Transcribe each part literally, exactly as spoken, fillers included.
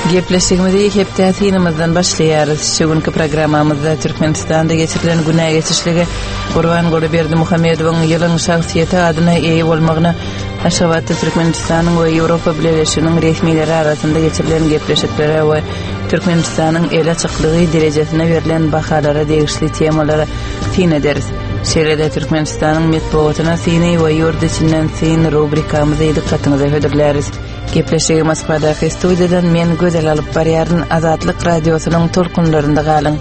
Gepleşigimizi hepde tinimizden başlayarız. Şugünkü programmamızda Türkmenistan'da geçirilen günah geçişligi Gurban Goluberdi Muhammedowyň ýylyň şahsiýeti adyna eýe bolmagyna Aşgabatda Türkmenistanyň we Ýewropa Birleşiginiň resmiýetleri arasynda geçirilen gepleşiklere we Türkmenistanyň ele çyklygy derejesine berilen bahalara degişli temalara tin ederiz. Şeýle-de Türkmenistanyň medeniýetyna sini we ýurt içinden sin rubrikamyzy dikkatinize höderläris. Gepleşigi Moskvadaky studiýadan men gözel alyp barýaryn Azatlyk radiosynyň tolkunlarynda galyň.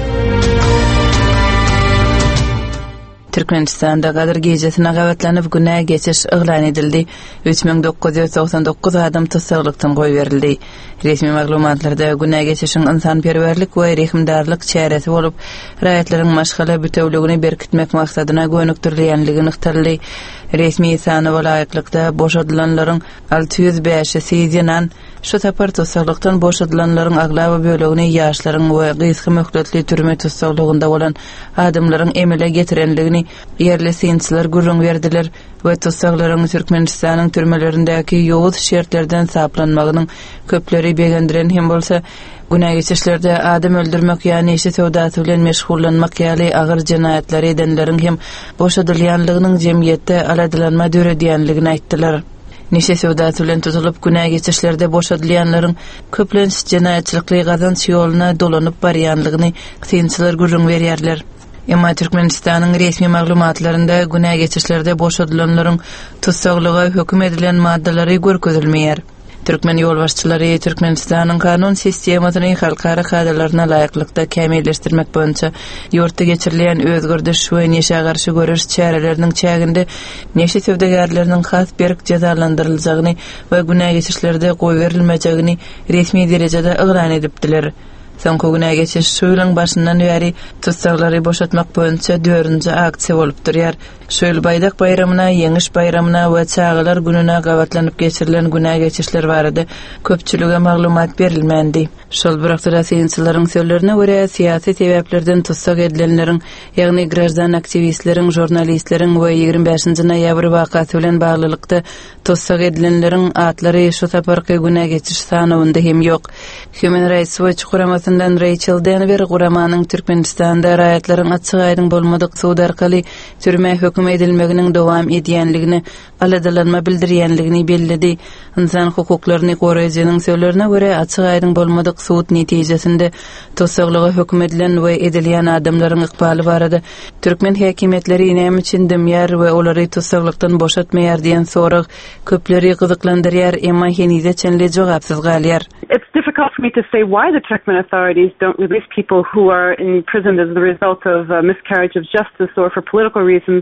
Türkmenistanda gadyr gejesine gawatlanyp günä geçiş yglan edildi. üç bin dokuz ýüz toksan dokuz adam tutsaqlykdan goý berildi. Resmi maglumatlarda günä geçişiň insanperwerlik we rehimdarlyk çäresi bolup, raýatlaryň maşgala bütewligini berkitmek maksadyna gönükdirilýänligi ykdyrly. Resmi sany welaýatlykda boşadylanlaryň alty ýüz beşi seýdinan, şu tapar tutsaqlykdan boşadylanlaryň aglaby bölegini ýaşlaryň we gysga möhletli türme tutsaqlygynda bolan adamlaryň emele getirenligini yerli synçylar gurrun berdiler we tutsaqlaryň Türkmenistanyň türmelerindäki ýowuz şertlerden saplanmagynyň köpleri begendiren hem bolsa günä geçişlerde adam öldürmek ýani işi sowdaty bilen meşgullanmak ýaly agyr jinaýatlar edenleriň hem boşadylýanlygynyň jemgyýetde aladylanma döredýänligini aýtdylar. Neşe sowdaty bilen tutulup günä geçişlerde boşadylýanlaryň köplenç jinaýatçylykly gazanç ýoluna dolanyp barýanlygyny synçylar gurrun berýärler. Emma Türkmenistanyň resmi maglumatlarynda günä geçişlerde boşadylanlaryň tutsaqlygy hökm edilen maddalary görkezilmeýär. Türkmen ýolbaşçylary Türkmenistanyň kanun sistemasyny halkara kadrlaryna laýyklykda kämilleşdirmek boýunça ýurtda geçirilen özgürdiş we neşe garşy görüş çäreleriniň çäginde neşe sewdagärleriniň has berk jazalandyryljagyny we günä geçişlerde goý berilmejegini resmi derejede ygran edipdiler. Soňky günä geçiş şöýleň başyndan bäri tutsaqlary boşatmak boýunça dördünji aksiýa bolup durýar. Şöýle baýdak bayramyna, ýeňiş bayramyna we çağalar gününe gawatlanyp geçirilen günä geçişler barada köpçülige maglumat berilmendi. Şol birakda synçylaryň sözlerine görä siýasy sebäplerden tutsaq edilenleriň, ýagny gradan aktivistleriň, jurnalistleriň we ýigirme beşinji noýabr wakasy bilen baglylykda tutsaq edilenleriň atlary şu taparky günä geçiş sanawynda hem ýok. Human Rights Watch guramasyndan Rachel Denver guramanyň Türkmenistanda raýatlaryň açyk aýdym bolmadyk suud arkaly türme hökm edilmeginiň dowam edýänligini, aladylanma bildirýänligini bellidi. İnsan hukuklaryny goraýjynyň sözlerine görä açyk aýdym bolmadyk suud netijesinde tutsaqlyga hökm edilen we edilýän adamlaryň ykbaly barada Türkmen häkimetleri näme üçin demýär we olary tutsaqlykdan boşatmaýar diýen sorag köpleri gyzyklandyrýar, emma henize çenli jogapsyz galýar. It's difficult for me to say why the Turkmen authorities don't release people who are imprisoned as the result of a miscarriage of justice or for political reasons.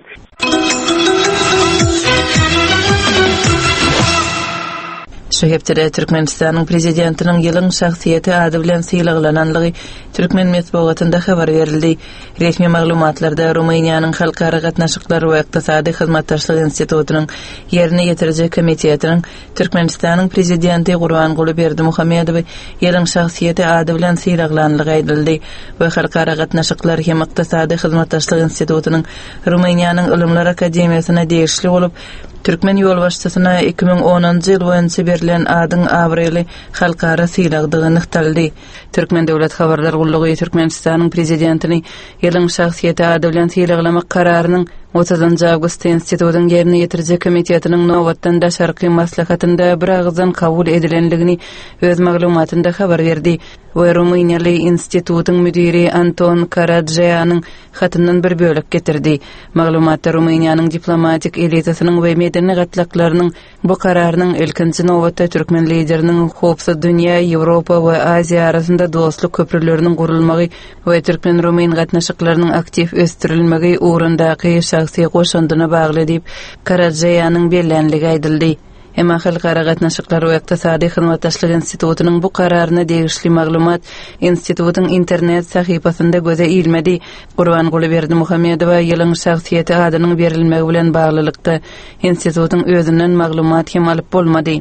Şu hepde Türkmenistanyň prezidentiniň ýylyň şahsiýeti ady bilen syýlaglananlygy Türkmen medeniýetinde habar berildi. Resmi maglumatlarda Rumyniýanyň halkara gatnaşyklary we ykdysady hyzmatdaşlyk institutynyň ýerine ýetirjek komitetining Türkmenistanyň prezidenti Gurban Goluberdi Muhammedowy ýylyň şahsiýeti ady bilen syýlaglananlygy aýdyldy we halkara gatnaşyklary hem ykdysady hyzmatdaşlyk institutynyň Rumyniýanyň Ilmlar Akademiýasyna degişli bolup Türkmen ýolbaşçysyna iki bin onunji ýyl boýunça berilen adyň awrely halkara syýlagdygyny ykdyrdy. Türkmen döwlet habarlar gullugy Türkmenistanyň prezidentini ýylyň şahsiýeti ady bilen syýlaglamak kararynyň otuzunji awgust institutynyň ýerine ýetirjek komitetiniň nowatdan da şarky maslahatynda bir agzdan kabul edilenligini öz maglumatynda habar berdi. We Rumyniýaly institutyň müdiri Anton Karadjanyň hatyndan bir bölek getirdi. Maglumatda Rumyniýanyň diplomatik elitasynyň we medeni gatlaklarynyň bu kararynyň ilkinji nowatda Türkmen lideriniň hopsy dünýä, Ýewropa we Aziýa arasynda dostluk köprüleriniň gurulmagy we Türkmen Rumyn gatnaşyklarynyň aktiv östürilmegi ugrundaky şahsy goşandyna bagly diýip Karadjanyň bellenligi aýdyldy. Emma halkara gatnaşyklary we ykdysady hyzmatdaşlyk institutynyň bu kararyna degişli maglumat institutyň internet sahypasynda göze ilmedi. Gurban Goluberdi Muhammedowy ýylyň şahsiýeti adynyň berilmegi bilen baglylykda institutyň özünden maglumat hem alyp bolmady.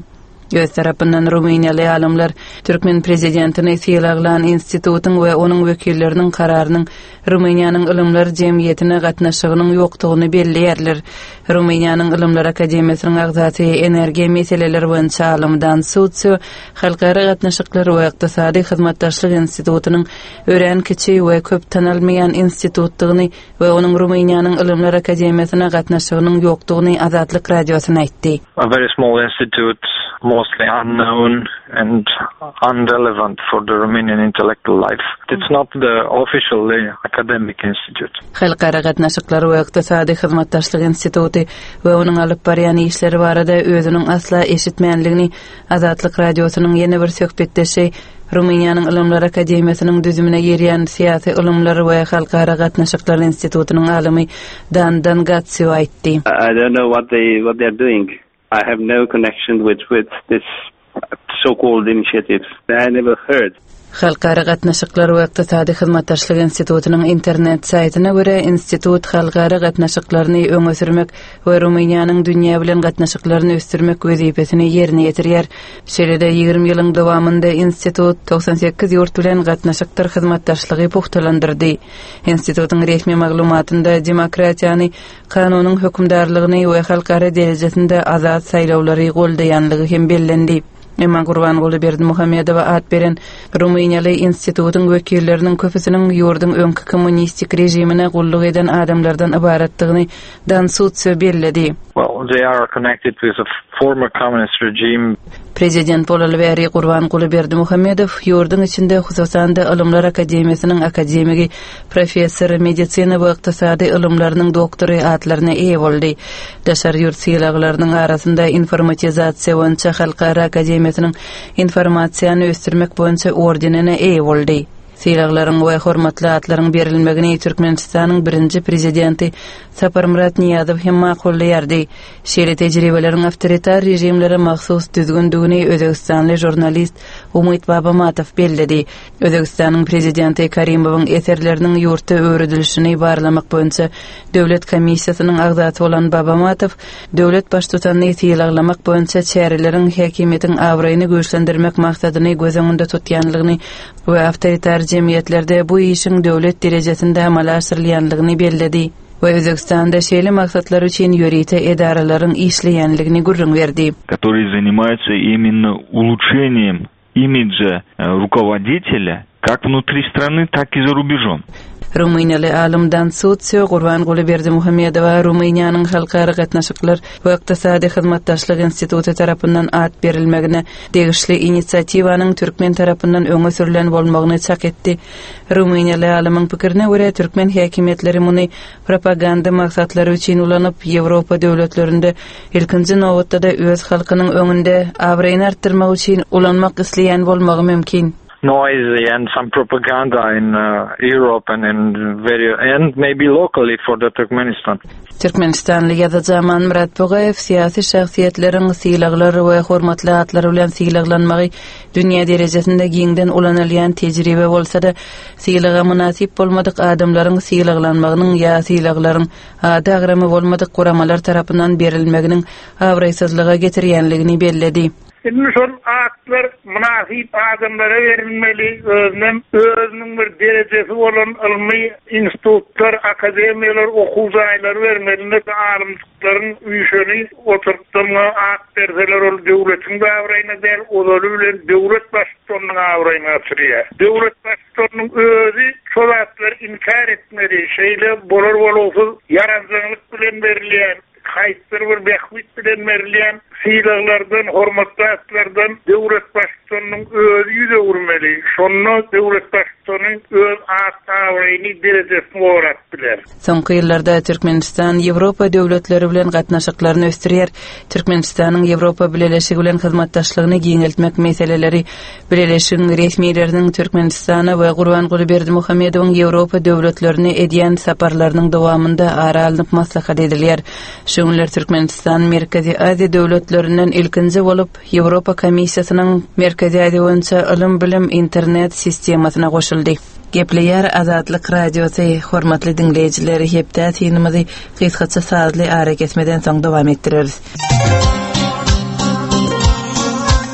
Öz tarapyndan Rumeniýaly alymlar Türkmen prezidentini syýlaglan institutun we onuň wekilleriniň kararının Rumeniýanyň Ilymlar Jemgyýetine gatnaşygynyň ýokdugyny belliýärler. Rumeniýanyň Ilymlar Akademiýasynyň agzaty energiýa meseleleri boýunça alymdan Sutsy halkara gatnaşyklar we ykdysady hyzmatdaşlyk institutunyň ören kiçi we köp tanalmaýan institutdygyny we onuň Rumeniýanyň Ilymlar Akademiýasyna gatnaşygynyň ýokdugyny Azatlyk radiosyna aýtdy. A very small institute, mostly unknown and unrelevant for the Romanian intellectual life. It's not the officially academic institute. Halkara gatnaşyklar we ykdysady hyzmatdaşlyk instituty we onuň alyp barýan işleri barada özüniň asla eşitmeýänligini Azatlyk radiosynyň ýene bir söhbetdeşi Rumeniýanyň Ilymlar Akademiýasynyň düzümine ýerýän syýasy ilmler we halkara gatnaşyklar institutynyň alymy Dan Dangatsew aýtdy. I don't know what they what they're doing. I have no connection with with this so-called initiatives. I never heard. Halkara gatnaşyklar we ykdysady hyzmatdaşlyk institutynyň internet saýtyna görä institut halkara gatnaşyklaryny öňe sürmek we Rumeniýanyň dünýä bilen gatnaşyklaryny ösdürmek wezipesini ýerine ýetirýär. Şeýle-de ýygrimi ýylyň dowamynda institut doksan sekiz ýurt bilen gatnaşyklar hyzmatdaşlygy puhtalandyrdy. Institutyň resmi maglumatynda demokratiýany, kanunyň hökümdarlygyny we halkara derejesinde azat saýlawlary goldaýanlygy hem bellendi. Emma Gurbanguly Berdimuhammedowa at beren Rumeniýaly institutyň wekilleriniň köpüsiniň ýurdun öňkü kommunistik rejimine gulluk eden adamlardan ibaratdygyny Dan Sutsy belledi. Well, they are connected with a former communist regime. Prezident bolaly bäri Gurbanguly Berdimuhammedow ýurdun içinde hususan da Ilymlar Akademiýasynyň akademigi, professor, medisina we ykdysady ilmlarynyň doktory atlaryna eýe boldy. Daşar ýurt syýlaglarynyň arasynda informatizasiýa boýunça halkara akademiýasynyň informasiýany ösdürmek boýunça ordenine eýe boldy. Syýlaglaryň we hormatly atlaryň berilmegini Türkmenistanyň birinji prezidenti Saparmurat Niýazow hem makullardy. Şeýle tejribeleriň awtoritar rejimlere mahsus düzgündigini Özbekistanly jurnalist Umyt Babamatow belledi. Özbekistanyň prezidenti Karimowyň eserleriniň ýurtda öwredilişini barlamak boýunça döwlet komissiýasynyň agzaty bolan Babamatow döwlet baştutanyny syýlaglamak boýunça çäreleriň häkimetiň awraýyny güýçlendirmek maksadyny göz öňünde tutýanlygyny we awtoritar jemgyýetlerde bu işin döwlet derejesinde amal aşyrylýanlygyny belledi. Ve Özbekistanda şeýle maksatlar üçin ýörite edaralaryň işleýänligini gurrun berdi. Которые занимаются именно улучшением имиджа руководителя как внутри страны, так и за рубежом. Rumeniýaly alymdan Sutsy Gurbanguly Berdimuhammedowa Rumeniýanyň halkara gatnaşyklar we ykdysady hyzmatdaşlyk instituty tarapyndan at berilmegine degişli inisiatywanyň türkmen tarapyndan öňe sürülen bolmagyny çak etdi. Rumeniýaly alymyň pikirine görä türkmen häkimetleri muny propaganda maksatlary üçin ulanyp Ýewropa döwletlerinde ilkinji nowatda da öz halkynyň öňünde awraýyny artdyrmak üçin ulanmak isleýän bolmagy mümkin. Noisy and some propaganda in uh, Europe and in very and maybe locally for the Turkmenistan. Türkmenistanly ýazyjaman Murat Bogaew syýasy şahsiýetleriň syýlaglary we hormatly atlary bilen syýlaglanmagy dünýä derejesinde giňden ulanylýan tejribe bolsa-da syýlaga munasip bolmadyk adamlaryň syýlaglanmagynyň ýa syýlaglaryň ady agramy bolmadyk guramalar tarapyndan berilmeginiň awraýsyzlyga getirýänligini belledi. Şimdi son aklar münasip adamlara verilmeli, özünün, özünün bir derecesi olan ilmi institutlar, akademiyalar, okuzaylar vermeli, alimliklerin üyüşünü oturttuğuna ak derseler ol devletin de avrayına değil, odalı bilen devlet başkanının avrayına atırıyor. Devlet başkanının özü çoğatlar inkar etmeli, şeyle bolor bolosuz yarancanlık bilen verilen, kayıtları bir bekvit bilen verilen syýlaglardan, hormatly atlardan döwlet başçysynyň özü ýüze urmaly. Şonu döwlet başçysynyň öz atawryny derejesine öwretdiler. Soňky ýyllarda Türkmenistan Ýewropa döwletleri bilen gatnaşyklaryny ösdürýär. Türkmenistanyň Ýewropa bileşigi bilen hyzmatdaşlygyny giňeltmek meseleleri bileşigiň resmiýetleriniň Türkmenistana we Gurbanguly Berdimuhammedowyň Ýewropa döwletlerine edýän saparlarynyň dowamynda ara alınıp maslahat edilýär. Şoňlar Türkmenistan Merkezi Aziýa döwletlerinden ilkinji bolup Ýewropa komissiýasynyň Merkezi Aziýa boýunça ilim bilim internet sistemasyna goşuldy. Gepleýär Azatlyk radiosy hormatly dinleýijileri, hepde tinimizi gysgaça sazly ara kesmeden soň dowam etdireriz.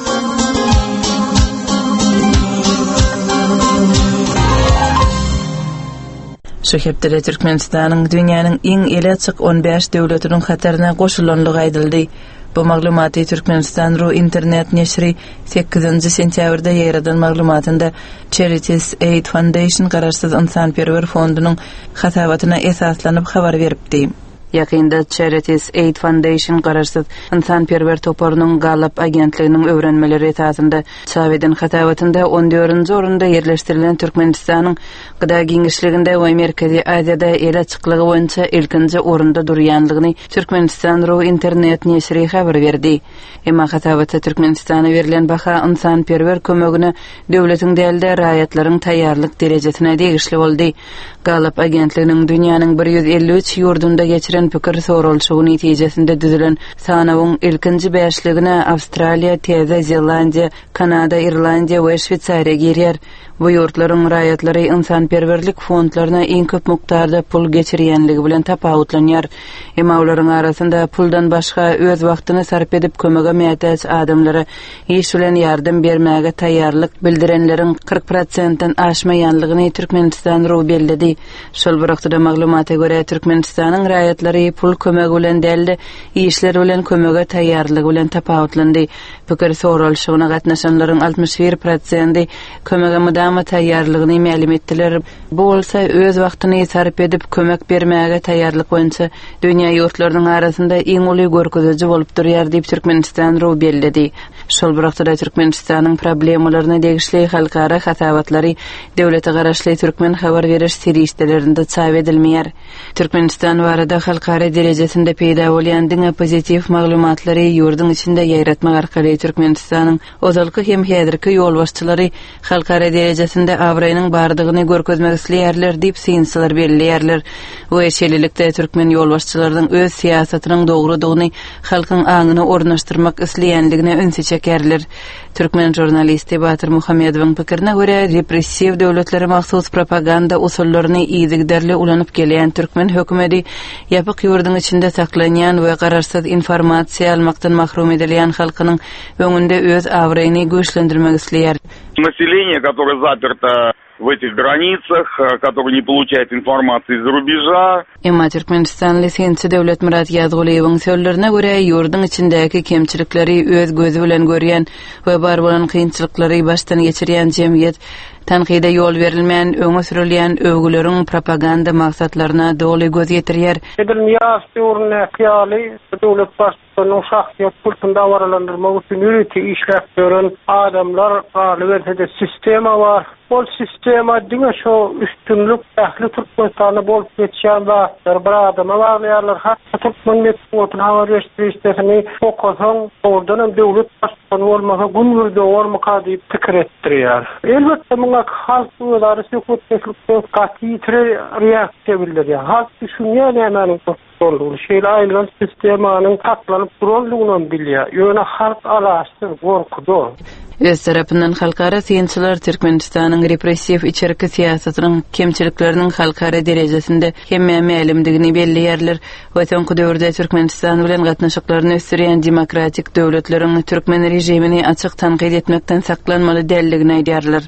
Şu hepdere Türkmenistanyň dünýäniň iň ele çyk on beş döwletiniň hatarına goşulanlygy aýdyldy. Bu maglumaty Türkmenistan ru internet neşri sekizinji sentýabrda ýaradan maglumatynda Charities Aid Foundation garaşsyz insanperwer fondunyň hasabatyna esaslanyp habar beripdi. Yakında Charities Aid Foundation garaşsyz insanperwer toparynyň Gallup agentliginiň öwrenmeleri esasında Çawedin hatabatynda on dördünji orunda yerleşdirilen Türkmenistanyň gyda giňişliginde we Merkezi Aziýada ele çyklygy boýunça ilkinji orunda durýanlygyny Türkmenistan ru internet neşri habar berdi. Emma hatabatda Türkmenistana berilen baha insanperwer kömegine döwletiň dälde raýatlaryň taýýarlyk derejesine degişli boldy. Gallup agentliginiň dünýäniň bir yüz elli üç ýurdunda geçiren pikir sorulşugy netijesinde düzülen sanawyň ilkinji beşligine Awstraliýa, Teze Zelandiýa, Kanada, Irlandiýa we Şwitsariýa girýär. Bu ýurtlaryň raýatlary insanperwerlik fondlaryna iň köp mukdarda pul geçirýänligi bilen tapawutlanýar. Emma olaryň arasynda puldan başga öz wagtyny sarp edip kömege mätäç adamlara iş bilen ýardym bermäge taýýarlyk bildirenleriň kırk prosentden aşmaýanlygyny Türkmenistan ru bellidi. Şol wagtda maglumata görä Türkmenistanyň raýatlary pul kömegi bilen däldi, işler bilen kömege taýýarlygy bilen tapawutlandy. Pikir sorulşugyna gatnaşanlaryň altmış bir prosenti kömege mudama taýýarlygyny ma'lum etdiler. Bu bolsa öz wagtyny sarp edip kömek bermäge taýýarlyk boýunça dünýä ýurtlarynyň arasynda iň uly görkeziji bolup durýar diýip Türkmenistan ru bellidi. Şol wagtda Türkmenistanyň problemalaryna degişli halkara hasabatlary döwlete garaşly türkmen habar beriş serişdelerinde çap edilmeýär. Türkmenistan barada halkara derejesinde peýda bolýan diňe pozitiv maglumatlary ýurdun içinde ýaýratmak arkaly Türkmenistanyň ozalky hem häzirki ýolbaşçylary halkara derejesinde awraýynyň bardygyny görkezmek isleýärler diýip synsylar belliýärler. Bu eşelilikde türkmen ýolbaşçylarynyň öz siýasatynyň dogrudygyny halkyň aňyna ornaşdyrmak isleýänligine önse çekerler. Türkmen jurnalisti Batyr Muhammedowyň pikirine görä repressiw döwletlere mahsus propaganda usullaryny ýygyderli ulanyp gelýän türkmen hökümeti ýapyk ýurdun içinde saklanýan we gararsyz informasiýa almakdan mahrum edilýän halkynyň öňünde öz awraýyny güýçlendirmek isleýär. Население, которое заперто в этих границах, которое не получает информации из-за рубежа. Emma Türkmenistan lisensi döwlet Murat Ýazguliýewiň sözlerine görä ýurdun içindäki kemçilikleri öz gözü bilen görýän we bar bolan kynçylyklary baştan geçirýän jemgyýet tanqide yol verilmeyen, öňe sürilýän övgüleriň propaganda maksatlaryna doly göz ýetirýär. Edilmýär ýurna ýaly döwlet başçysynyň şahsyýet pultunda waralandyrmak üçin ýürüti işläp gören adamlar galyp sistema bar. Bol sistema diňe şo üstünlük ähli Türkmenistany bolup geçýän wagtlar bir adama baglaýarlar. Hatda Türkmen medeniýetini habar berişdirýäni okusaň, ordan döwlet başçysyny bolmasa günürde ormaka diýip pikir etdirýär. Elbetde muňa halk öýleri sökütlikde gaty reaksiýa bildirýär. Halk düşünýär nämäni boldy. Şeýle aýlgan sistemanyň taklanyp durýanlygyny bilýär. Ýöne halk alaşdy, gorkudy. Öz tarapyndan halkara syýançylar Türkmenistanyň repressiw içerki siýasatynyň kemçilikleriniň halkara derejesinde hemme ma'lumdigini belliýärler. We soňky döwürde Türkmenistan bilen gatnaşyklaryny ösürýän demokratik döwletleriň türkmen rejimini açyk tanqid etmekden saklanmaly dälligini aýdýarlar.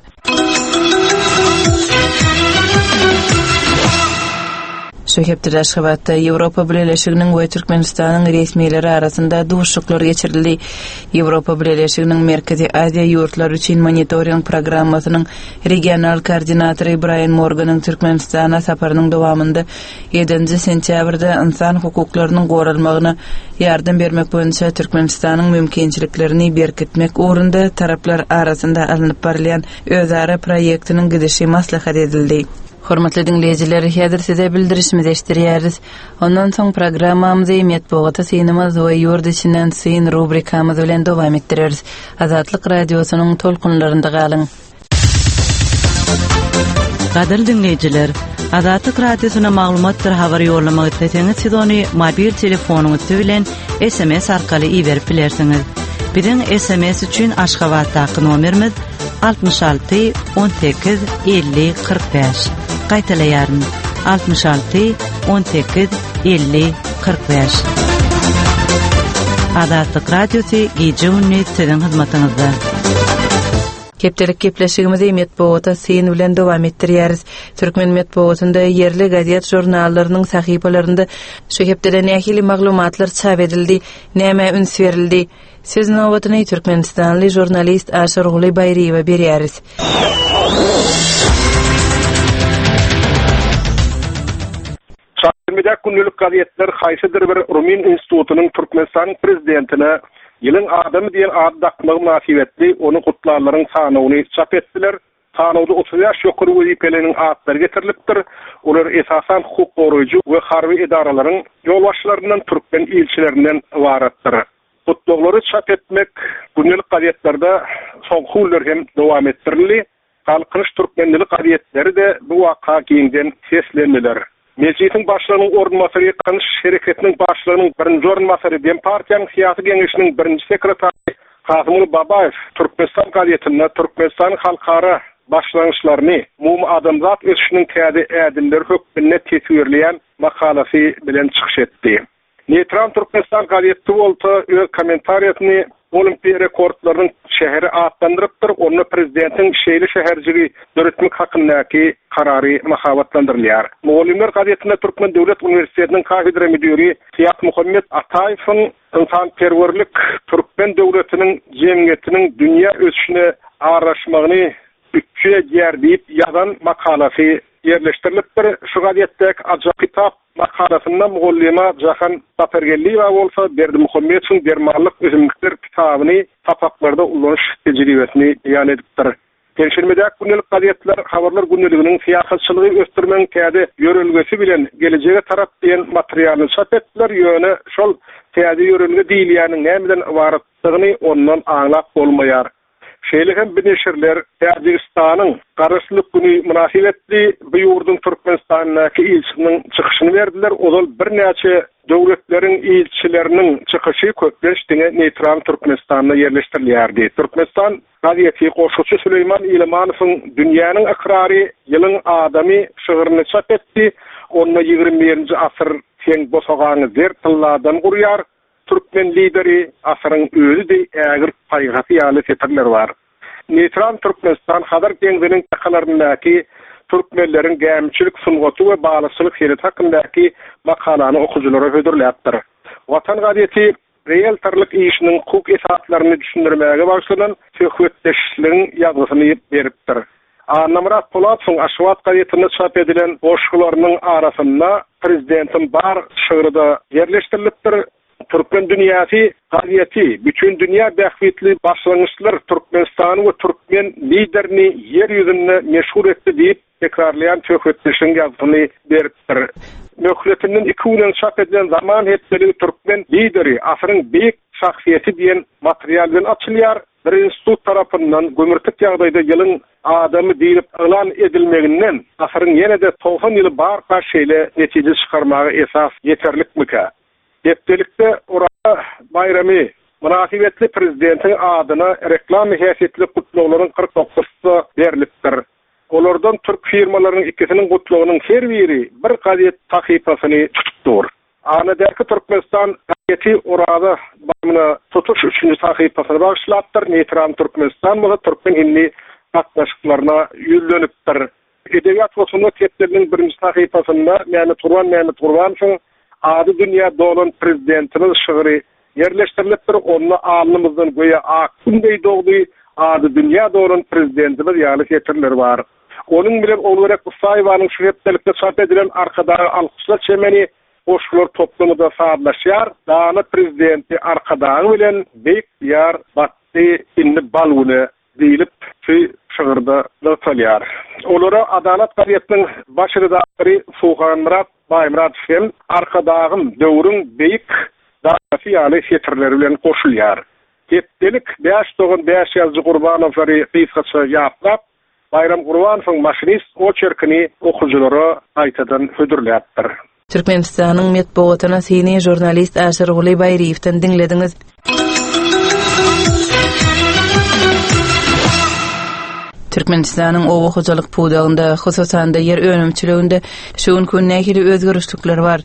Şu hepdir Aşgabatda Ýewropa Birleşiginiň we Türkmenistanyň resmiýetleri arasynda duşuklar geçirildi. Ýewropa Birleşiginiň Merkezi Aziýa ýurtlary üçin monitoring programmasynyň regional koordinatory Brian Morganyň Türkmenistana saparynyň dowamında ýedinji sentýabrda insan hukuklarynyň goralmagyna ýardym bermek boýunça Türkmenistanyň mümkinçiliklerini berkitmek ugrunda taraplar arasynda alınıp barylan özara proýektiniň gidişi maslahat edildi. Hormatly dinleyijiler, häzir size bildirişimizi eşdirýäris. Ondan soň programmamyzy Medboğata synymyz we ýurt içinden syn rubrikamyz bilen dowam etdireriz. Azatlyk radiosynyň tolkunlarynda galyň. Gadyr dinleyijiler, Azatlyk radiosyna maglumatlar habar ýollamak etseňiz, siz ony mobil telefonuňyz bilen S M S arkaly iberip bilersiňiz. Biziň S M S üçin Aşgabatdaky nomerimiz altmış altı on sekiz elli kırk beş. Gaýtalaýaryn altmış altı on sekiz elli kırk beş. Azatlyk radiosy gece ünni sizin hyzmatyňyzda. Hepdelik gepleşigimizi Medbogata sen bilen dowam etdirýäris. Türkmen Medbogatynda yerli gazet jurnallarynyň sahypalarynda şu hepdele nähili maglumatlar çap edildi, näme üns berildi. Siz nowatyny Türkmenistanly jurnalist Aşar Guly Bayriýewe berýäris. Çarşamba günlük gazetler haýsydyr bir Rumin institutynyň Türkmenistan prezidentine ýylyň adamy diýen ad takmagy münasibetli onu gutlarlaryň sanawyny çap etdiler. Sanawda otuz ýaş ýokary wezipeleriň adlary getirilipdir. Olar esasan hukuk goraýjy we harby edaralaryň ýolbaşçylaryndan türkmen ilçilerinden ibaratdyr. Gutlaglary çap etmek günlük gazetlerde soňky günler hem dowam etdirildi. Halkynyş türkmenlik gazetleri de bu waka giňden seslendiler. Meclisin başlygynyň ornmasary Kanyş şereketiniň başlygynyň birinji ornmasary Dem partiýanyň syýasy geňeşiniň birinji sekretary Kazymul Babaýew Türkmenistan gazetinde Türkmenistan halkara başlanýyşlaryny mum adamzat ösüşiniň täze ädilleri hökmüne tesirleýän makalasy bilen çykyş etdi. Neutral Türkmenistan gazeti bolsa öz kommentariýasyny Olimpiya rekordlarynyň şäheri atlandyrypdyr. Onu prezidentiň şeýle şäherjigi döretmek hakyndaky karary mahabatlandyrylýar. Muallimler gazetinde Türkmen Döwlet Uniwersitetiniň kafedra müdiri Siyat Muhammed Ataýewiň insanperwerlik Türkmen döwletiniň jemgyýetiniň dünýä ösüşine araşmagyny üçe ýerdip ýazan makalasy yerleştirilipdir. Şu gazetdeki ajak kitap makalasynda muallima Jahan Tapergelliýewa bolsa Berdi Muhammedowyň dermanlyk özümlikler kitabyny tapaklarda ulanyş tejribesini ýan edipdir. Perşembedak günlük gazetler habarlar günlüğünün siýasatçylygy ösdürmeň käde ýörelgesi bilen gelejege tarap diýen materialyny çap etdiler. Ýöne şol käde ýörelge diýilýäniň nämeden ibaratlygyny ondan aňlap bolmaýar. Şeýle bir neşirler Täjikistanyň garaşlyk güni münasibetli bu ýurdun Türkmenistanyňky ilçisiniň çykyşyny berdiler. Ol bir näçe döwletleriň ilçileriniň çykyşy köpleş diňe neutral Türkmenistanyna yerleşdirilýärdi. Türkmenistan gazeti goşuçy Süleyman Ilmanowyň dünýäniň ikrary ýylyň adamy şygyryny çap etdi. Onu ýygrimi birinji asyr sen bosagany der tylladan gurýar. Türkmen lideri asyryň özü de ägir paýgasy ýaly setirler bar. Neutral Türkmenistan habar deňdiniň takalaryndaky türkmenleriň gämçilik sungaty we baglyşylyk heret hakyndaky makalany okuwçylara hödürläpdir. Watan gazeti realtorlyk işiniň hukuk esaslaryny düşündirmäge bagşlanan söhbetleşikligiň ýazgysyny beripdir. Anamrat Polatsyň Aşwat gazetinde çap edilen boşgularynyň arasynda prezidentiň bar şygyrda yerleşdirilipdir. Türkmen dünýäsi gazeti bütün dünýä bähwetli başlangyçlar Türkmenistan we Türkmen liderini yer ýüzünde meşhur etdi diýip tekrarlayan söhbetleşiň ýazgyny beripdir. Möhletiniň iki günden çap edilen zaman hepdeli Türkmen lideri asyryň beýik şahsiýeti diýen material bilen açylýar. Bir institut tarapyndan gömürtik ýagdaýda ýylyň adamy diýip elan edilmeginden asyryň ýene-de toğsan ýyly bar şeýle netije çykarmagy esas ýeterlikmika? Hepdelikde orada bayramy münasibetli prezidentiň adyna reklam häsiýetli gutluglaryň kırk dokuzy berilipdir. Olardan türk firmalarynyň ikisiniň gutlugynyň her biri bir gazet sahypasyny tutupdyr. Anadaki Türkmenistan gazeti orada bamyna tutuş üçinji sahypasyny bagşlapdyr. Neutral Türkmenistan bola türkmen hilli gatnaşyklaryna ýüzlenipdir. Edebiýat we sunat hepleriniň birinji sahypasynda Mehmet Turwan Mehmet Turwanowyň ady dünýä dolan prezidentimiz şygyry yerleşdirilipdir. Onu alnymyzdan goýa ak gündeý dogdy ady dünýä dolan prezidentimiz ýaly setirler bar. Onuň bilen Olurek Usaýewanyň şu hepdelikde çap edilen arkadaky alkışlar çemeni boşgular toplamyda saatlaşýar. Dana prezidenti arkadaky bilen beýik ýar batdy inni balwuny diýilip şu şygyrda dötalýar. Olara Adalet gazetiniň baş redaktörü Suhan Murat Baymrat hem arkadağım döwrüň beýik daşy ýaly setirleri bilen goşulýar. Hepdelik beş dogun beş ýazgy Gurbanowy kysgaça ýaplap, Bayram Gurbanowyň maşinist oçerkini okuwçylara aýtadan hödürläpdir. Türkmenistanyň Medbogatyna seni jurnalist Aşar Guly Bayriýewden dinlediňiz. Türkmenistanyň owa hojalyk puwdagynda, hususan da yer önümçiliginde şuň gün nähili özgörüşlikler bar.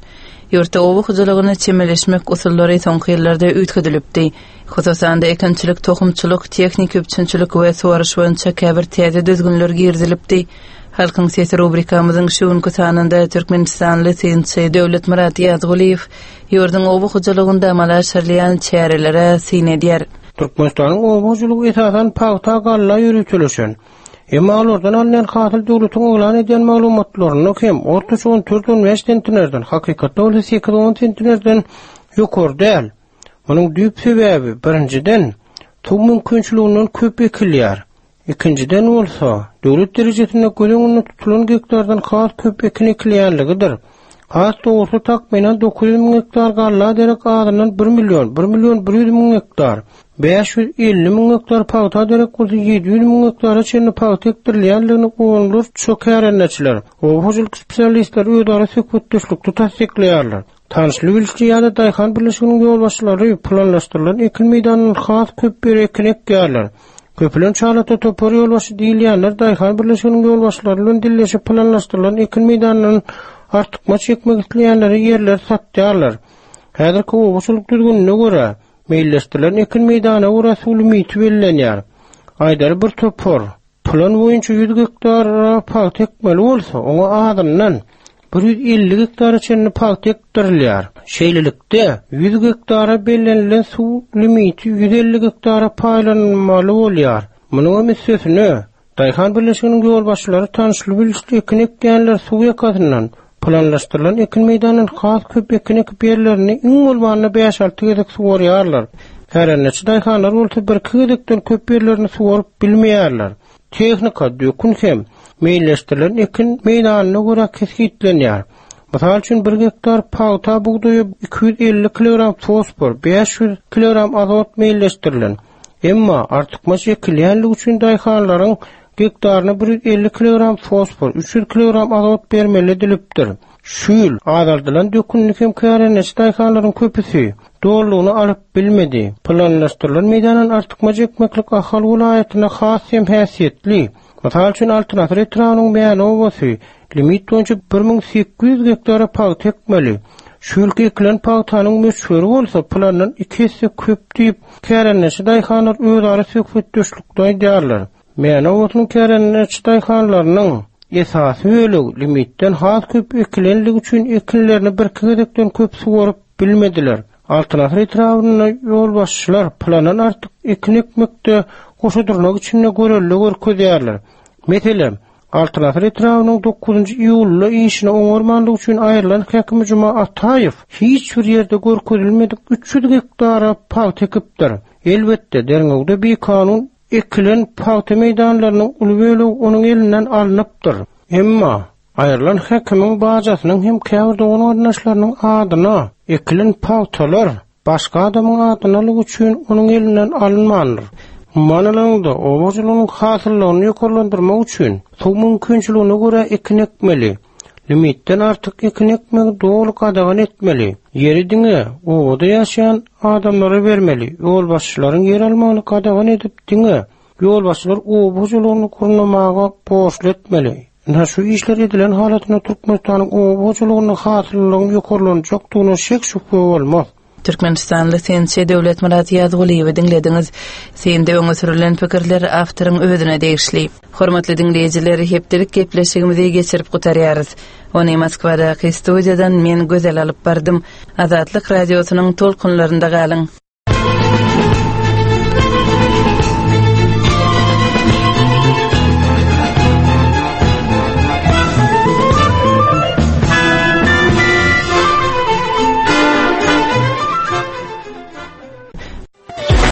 Ýurtda owu hujalagyna çemeleşmek usullary soňky ýyllarda üýtgedilipdi. Hususan da ekinçilik, tohumçylyk, teknik üpçünçilik we suwaryş boýunça käbir täze düzgünler girdilipdi. Halkyň sesi rubrikamyzyň şuňky sanynda Türkmenistanly synçy Döwlet Murat Ýazguliýew ýurdun owu hujalagynda amala şerleýän çärelere syny edýär. Türkmenistanyň owu hujalygy esasan paýta galla ýürütülüşen. Emma alardan alynan hasyl döwletiň oglan edýän maglumatlaryny hem ortaça on dört on beş sentnerden hakykatda ol sekiz on sentnerden ýokary däl. Munyň düýp sebäbi birinciden tog mümkinçiliginiň köp ekilýär. İkinciden bolsa, döwlet derejesinde göleňinde tutulan gektardan has köp ekin ekilýänligidir. Has doğrusu takmynan dokuz yüz min hektar galla derek adynyň bir milyon, bir milyon bir yüz min hektar, beş yüz elli min hektar paýta derek bolsa yedi yüz min hektara çenli paýta ektirýänligini goýanlar çok härenleçiler. O hojulyk spesialistler öýdara sökütdüşlükde tasdikleýärler. Tanışly bilişli ýa-da Daýhan birleşiginiň ýol başçylary planlaşdyrylan ekin meýdanyny has köp bir ekin ekýärler. Köpülen çağlata topar yol başı diýilýänler Daýhan birleşiginiň ýol başçylary bilen dilleşip planlaşdyrylan ekin meýdanynyň artykma çekmek isleýänleri ýerler satýarlar. Häzirki owaçylyk düzgünine görä meýilleşdirilen ekin meýdany ora suw limiti bellenýär. Aýdary bir topar plan boýunça yüz hektar paýta ekmeli bolsa, oňa adamdan bir yüz elli hektar çenli paýta ektirilýär. Şeýlelikde yüz hektara bellenlen suw limiti yüz elli hektara paýlanmaly bolýar. Munyň meselsini Daýhan birleşiginiň ýol başçylary tanışly bilişli ekin ekýänler suw ýakasyndan planlaşdyrylan ekin meýdanynyň has köp ekin ekip ýerlerini iň bolmanyny beş alty gezek suwarýarlar. Härenleçi daýhanlar bolsa bir gezekden köp ýerlerini suwaryp bilmeýärler. Tehnika dökün hem meýilleşdirilen ekin meýdanyna görä kesgitlenýär. Mysal üçin bir hektar paýta buğdaýy iki yüz elli kilogram fosfor, beş yüz kilogram azot meýilleşdirilen. Emma artykma çekilýänligi üçin daýhanlaryň hektaryna bir yüz elli kilogram fosfor, üç yüz kilogram azot bermeli edilipdir. Şül azaldylan dökünlik hem kärenleçi daýhanlaryň köpüsi doğrulugyny alyp bilmedi. Planlaşdyrylan meýdanyň artykma çekmeklik ahal welaýatyna has hem häsiýetli. Mysal üçin Altynatyr etranyň beýany owasy limit boýunça bir min sekiz yüz hektara paýta ekmeli. Şülki ekilen paýtanyň meşhur bolsa plandan iki hisse köp diýip kärenleçi daýhanlar öýdara sökütdüşlükde aýdýarlar. Meýany owasyň kärenleçi daýhanlarynyň esasy bölegi limitden has köp ekilenligi üçin ekinlerini bir gezekden köp suwaryp bilmediler. Altynatyr etrawyna ýol başçylar planan artyk ekin ekmekde goşadyrmak üçin görelli görkezýärler. Meselem, Altynatyr etrawynyň dokuzunçy iýulda işine oňarmanlyk üçin aýrylan Häkim Juma Ataýew hiç bir ýerde görkezilmedik üç yüz hektara paýta ekipdir. Elbetde derňegde bir kanun ekilen paýta meýdanlarynyň uly bölegi onuň elinden alınıpdyr. Emma aýrylan häkimiň bajasynyň hem käbir dogany ornaşlarynyň adyna ekilen paýtalar başga adamyň adynalyk üçin onuň elinden alınmandyr. Manalanda owaçylygyň hasyllaryny ýokarlandyrmak üçin suw mümkinçiligine görä ekin ekmeli. Limitden artyk ekin ekmek dogry qadagan etmeli. Ýeri diňe owada ýaşaýan adamlara bermeli. Ýol başçylaryň ýer almagyny qadagan edip diňe ýol başçylar owaçylygyny gurnamaga boşly etmeli. Näme şu işler edilen halatyna Türkmenistanyň owaçylygynyň hasyllygyny ýokarlanjakdygyna şek şüphe bolmaz. Türkmenistanly synçy Döwlet Murat Ýazguliýew dinlediňiz. Sende öňe sürülen pikirler awtoryň özüne degişli. Hormatly dinleýijiler, hepdelik gepleşigimizi geçirip gutarýarys. Ony Moskwada studiýadan men gözel alyp bardym. Azatlyk radiosynyň tolkunlarynda galyň.